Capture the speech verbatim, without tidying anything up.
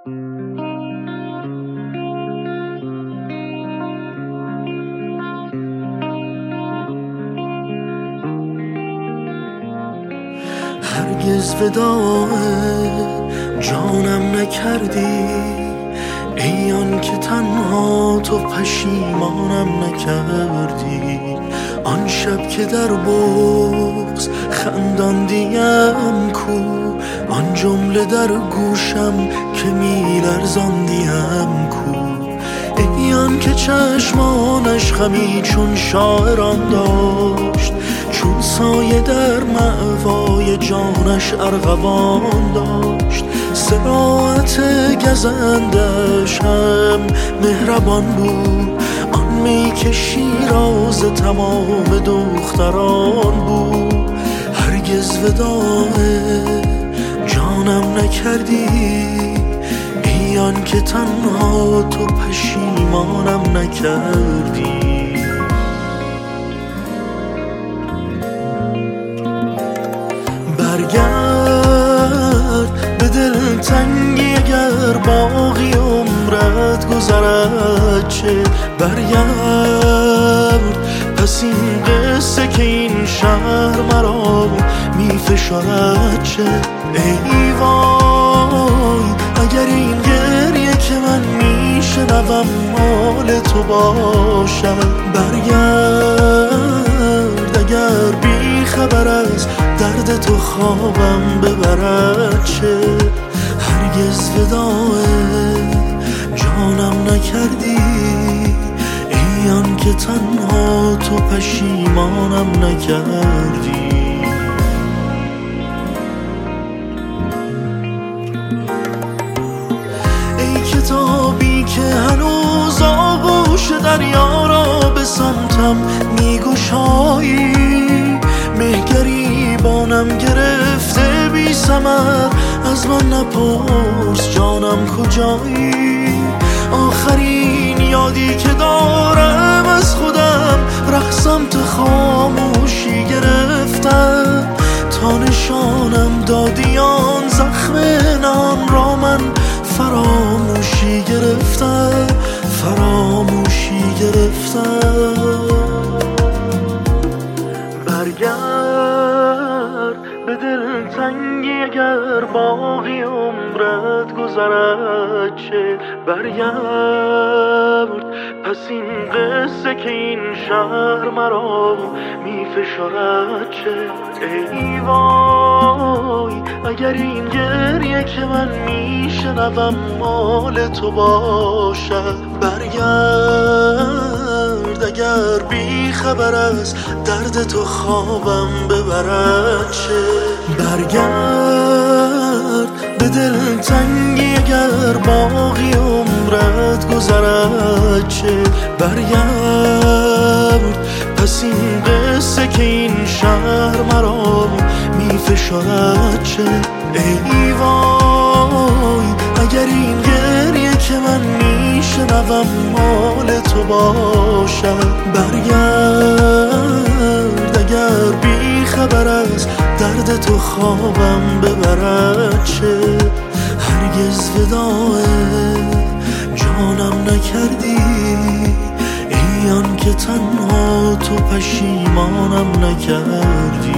هرگز وداع جانم نکردی، ای آن که تنها تو پشیمانم نکردی. آن شب که در بغض خنداندیم کو، آن جمله در گوشم که میلرزاندیم کو. ای آن که چشمانش خمی چون شاعران داشت، چون سایه در مأوای جانش ارغوان داشت. صراحت گزندش هم مهربان بود، آن می که شیراز تمام دختران بود. هرگز وداع جانم نکردی، ای آن که تنها تو پشیمانم نکردی. برگرد به دلتنگی اگر باقی عمرت گذرد چه، برگرد پس این قصه که این شهر مرا می فشارد چه. ای وای اگر این گریه که من می شنوم مال تو باشد. برگرد اگر بی خبر از درد تو خوابم ببرد چه. هرگز وداع جانم نکردی، ای آن که تنها تو پشیمانم نکردی. ای کتابی که هنوز آغوش دریا را به سمتم میگشایی، مهگریبانم گرفته بی ثمر، از من نپرس جانم کجایی. آخرین یادی که دارم از خودم رقصم تو خاموشی گرفتم، تا نشانم دادی آن زخم نان را من فراموشی گرفتم، فراموشی گرفتم. برگرد به دلتنگی اگر باقی عمرت گذرد چه، برگرد پس این قصه که این شهر مرا می فشارد چه. ای وای اگر این گریه که من می شنوم مال تو باشد. برگرد اگر بی خبر از درد تو خوابم ببرد چه. برگرد به دلتنگی اگر باقی عمرت گذرد چه، برگرد پس این قصه که این شهر مرا می فشارد چه. ای وای اگر این گریه که من می شنوم مال تو باشد. برگرد اگر بی خبر از درد تو خوابم ببرد چه. هرگز وداع جانم نکردی، ای آن که تنها تو پشیمانم نکردی.